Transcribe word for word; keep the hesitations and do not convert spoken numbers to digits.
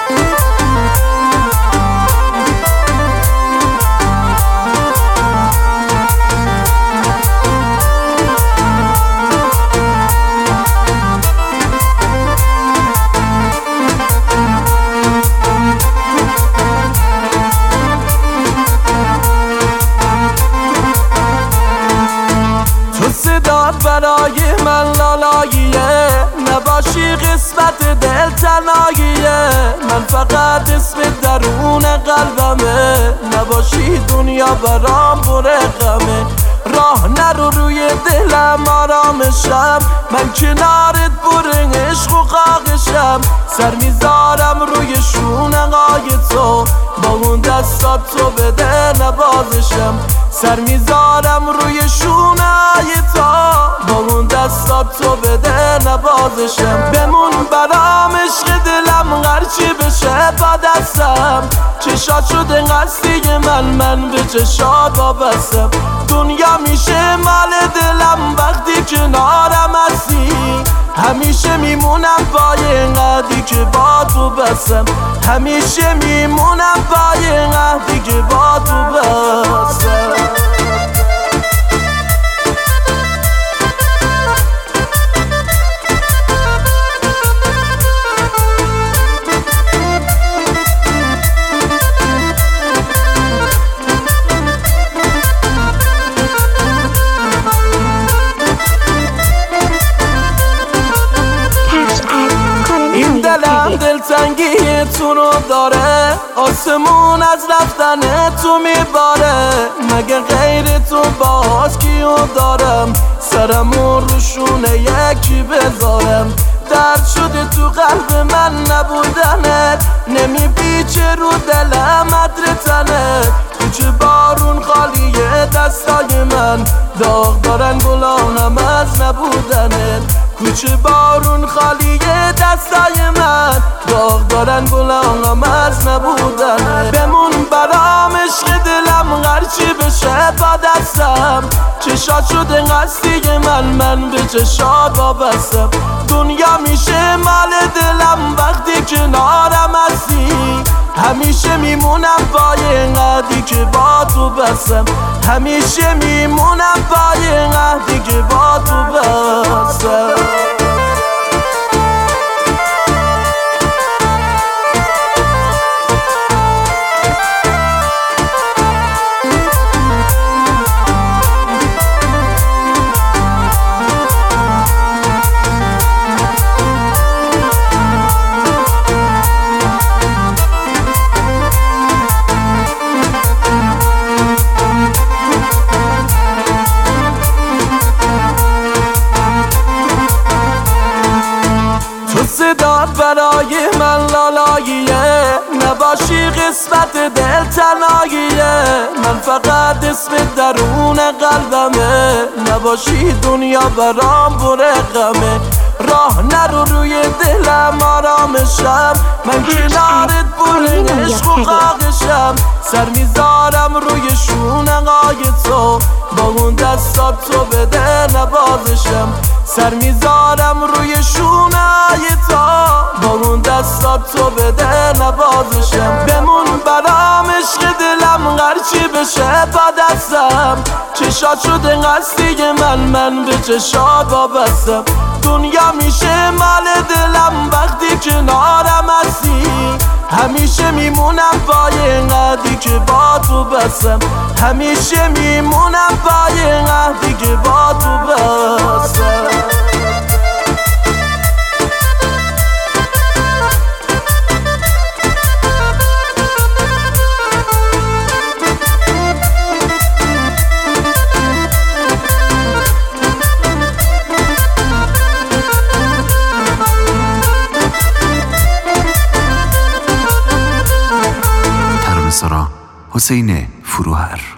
برای من لالاییه، نباشی قسمت دل تنهاییه. من فقط اسم درون قلبمه، نباشی دنیا برام پر غمه. راه نرو روی دلم آرامشم، من کنارت پر عشق و خاکشم. سر میذارم روی شونه‌های تو، با اون دستات تو بده نبازشم. سر میذارم روی شونه‌های تو، با اون دستات تو بده نبازشم. بمون برام عشق دلم هرچی بشه با دستم. چشات شده قصدی من، من به چشات وابستم. دنیا میشه مال دلم وقتی کنارم هستی. همیشه میمونم پای قدی که با تو بستم. همیشه میمونم پای قدی که با تو بستم. دلم دلتنگی تو رو داره، آسمون از رفتن تو میباره. مگه غیر تو باز کیو دارم، سرمون رو شونه یکی بذارم. درد شده تو قلب من نبودنت، نمیپیچه رو دلم عطر تنت. کوچه بارون خالیه دستای من، داغ دارن گلانم از نبودنت. کوچه بارون خالیه دستای من، داغ دارن گلانم از نبودنت. بمون برام عشق دلم هرچی بشه با دستم. چشات شده قصدی من، من به چشات وابستم. دنیا میشه مال دلم وقتی کنارم هستی. همیشه میمونم پای قدی که با تو بستم. همیشه میمونم پای قدی که با تو بستم. صدات برای من لالاییه، نباشی قسمت دل تنهاییه. من فقط اسم درون قلبمه، نباشی دنیا برام پر غمه. راه نرو روی دلم آرامشم، من کنارت پر عشق و خاکشم. سر میذارم روی شونه‌های تو، با اون دستات تو بده نبازشم. سر میذارم روی شونه‌های تو، با اون دستات تو بده نبازشم. بمون برام عشق دلم هرچی بشه با دستم. چشات شده قصدی من، من به چشات وابستم. دنیا میشه مال دلم وقتی کنارم هستی. همیشه میمونم پای قدی که با تو بستم. همیشه میمونم پای قدی که با تو بستم. حسین فروهر